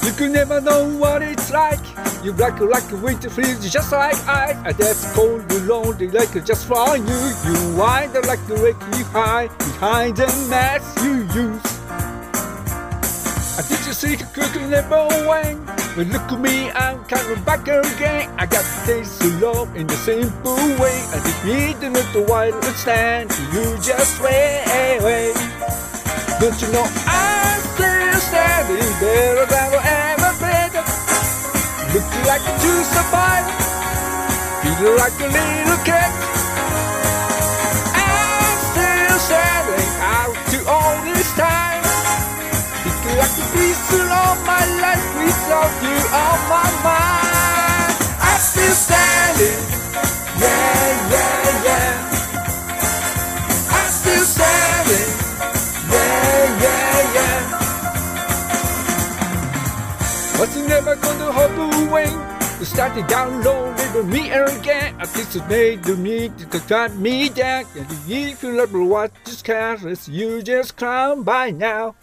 You could never know what it's like. You like a winter freeze, just like ice. And that's cold, you lonely, like just for you. You wind up like the wreck you hide behind the mask you use. Did you see the crooked never went? But look at me, I'm coming back again. I got to taste the love in the simple way. I didn't need to know the white stand. You just wait. Don't you know I'm still standing better than I ever been? Looking like a true survivor, feeling like a little kid. I'm still standing out to all this time. Feeling like a piece of my life without you on my mind. I'm still standing, yeah. I'm still standing, yeah. But you're never gonna hold away. You started down low, little me again. At least it made me to cut me down. And if you love what just careless, you just climb by now.